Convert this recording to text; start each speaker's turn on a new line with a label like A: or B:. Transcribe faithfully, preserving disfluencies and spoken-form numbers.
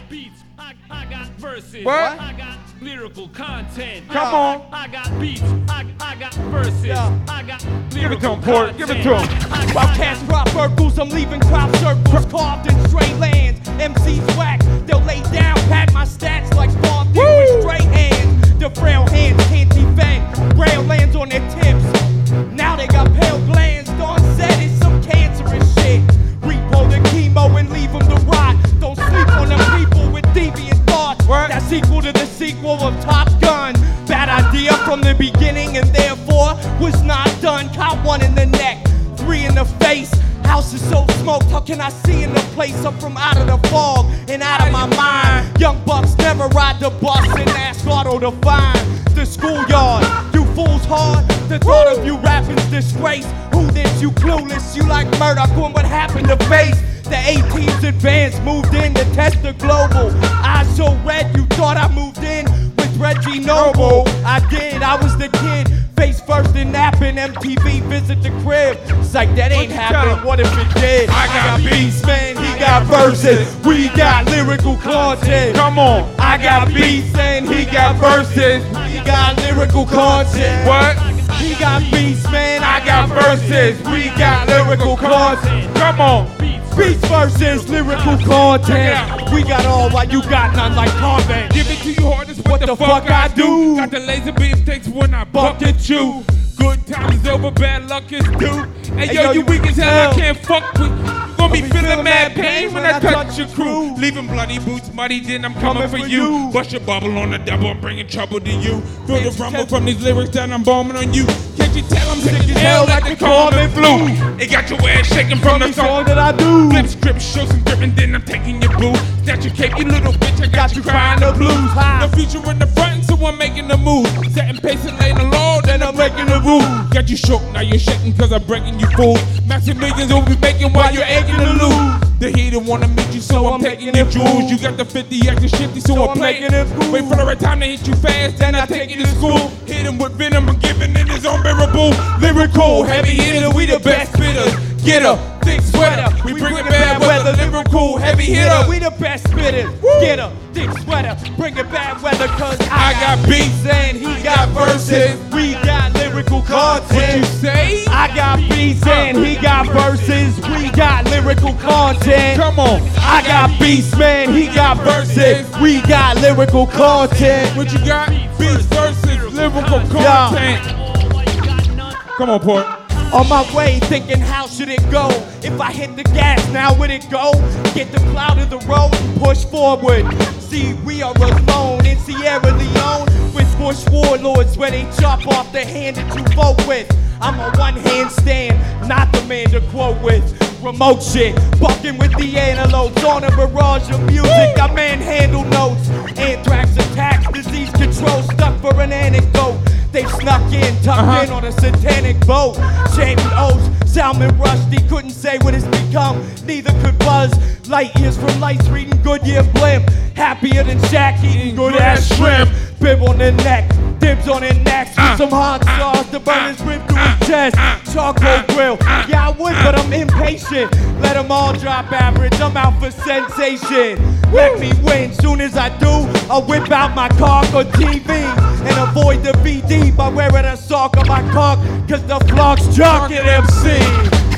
A: got beats, I, I got verses,
B: what?
A: I got lyrical content.
B: Come on.
A: I got beats, I, I got verses,
C: yeah.
A: I got
B: Give it to
A: lyrical
B: him, Port. Give it to him.
C: While cats drop circles, I'm leaving crop circles carved in straight lands. M Cs whack, they'll lay down, pat my stats like farm with straight hands. The frail hands can't defend, braille lands on their tips. Now they got pale glands, Dawn said it's some cancerous shit. Repo the chemo and leave them to rot. Don't sleep on them people with deviant thoughts.
B: What?
C: That's equal to the sequel of Top Gun. Bad idea from the beginning and therefore was not done. Caught one in the neck, three in the face. House is so smoked, how can I see in the place? I'm from out of the fog and out of my mind. Young bucks never ride the bus and ask auto to find the schoolyard. You fools hard, the thought of you rapping's disgrace. Who this? You clueless, you like Murdoch on what happened to face. The eighteens advanced, moved in to test the global. Eyes so red, you thought I moved in with Reggie Noble. I did, I was the kid. Face first in napping, M T V visit the crib. It's like that ain't happening, what if it did?
B: I got
C: beats, man, he got verses. We got lyrical content.
B: Come on.
C: I got beats and he got verses. We got lyrical content.
B: What?
C: He got beats, man, I got verses. We got lyrical content.
B: Come on.
C: Beats versus lyrical content. We got all while you got none like convent.
B: Give it to you hard, that's what,
C: What
B: the,
C: the
B: fuck,
C: fuck
B: I
C: I
B: do.
C: do.
B: Got the laser beam takes when I buck at you. Good times over, bad luck is due. Hey,
C: Hey,
B: yo,
C: yo,
B: you
C: you
B: weak as hell, I
C: tell.
B: can't fuck with. Gonna be
C: be
B: feeling
C: feeling
B: mad
C: mad
B: pain when I touch your crew.
C: crew.
B: Leaving bloody boots muddy, then I'm coming,
C: Coming
B: for
C: for
B: you.
C: you.
B: Bust your bubble on the double, I'm bringing trouble to you. Feel the
C: Can't you
B: rumble
C: tell-
B: from these lyrics that I'm bombing on you. Can't you tell I'm sick as hell
C: hell
B: like
C: like
B: the
C: the
B: common
C: common
B: flu? It got your ass shaking from
C: From
B: the
C: the
B: song.
C: song that I do.
B: Flip script, show some grip, and then I'm taking your boo. Snatch your cape, you little bitch, I got,
C: Got
B: you
C: you
B: crying
C: crying
B: the blues.
C: the blues. Ha.
B: The future in the front, so I'm making the move. Setting pace and laying the law, then I'm breaking the rule. Got you shook, now you're shaking cause I'm breaking you fools. Maxing millions will be making while you're aching to lose. The hater wanna meet you, so,
C: So
B: I'm,
C: I'm
B: taking
C: making
B: your
C: it
B: jewels.
C: cool.
B: You got the fifty acting shifty, so,
C: So
B: I'm
C: I'm
B: playing
C: making it cool.
B: Wait for the right time to hit you fast, then I take you to school. Hit him with venom, I'm giving it his unbearable. Lyrical, heavy hitter, we the best spitters. Get her, thick sweater, we bring it bad weather. Lyrical, heavy hitter,
C: We the best spitters. Get a thick sweater, bring it bad weather, cause
B: I got beats
C: and he got verses. We got lyrical
B: What you
C: content.
B: say?
C: I got beats and he got verses. We got lyrical content.
B: Come on.
C: I got beats, man, he got verses. We got lyrical content.
B: What you got? Beats versus lyrical content. Come on, Port.
C: On my way, thinking how should it go? If I hit the gas, now would it go? Get the cloud of the road and push forward. See, we are alone in Sierra Leone with Bush warlords where they chop off the hand that you vote with. I'm a one-hand stand, not the man to quote with. Remote shit, bucking with the antelopes on a barrage of music. I manhandle notes, anthrax attacks, disease control, stuck for an anecdote. They snuck in, tucked
B: Uh-huh.
C: in on a satanic boat. Shaving O's, Salmon Rusty couldn't say what it's become. Neither could Buzz. Light years from lights reading Goodyear blimp. Happier than Shaq eating good ass shrimp. Bib on the neck, dibs on his neck.
B: Uh,
C: Some hot sauce to burn his rib through his chest. Charcoal grill, yeah I would, but I'm impatient. Let them all drop average, I'm out for sensation. Let me win, soon as I do, I'll whip out my cock on T V. And avoid the V D by wearing a sock on my cock, cause the flock's jock at M C.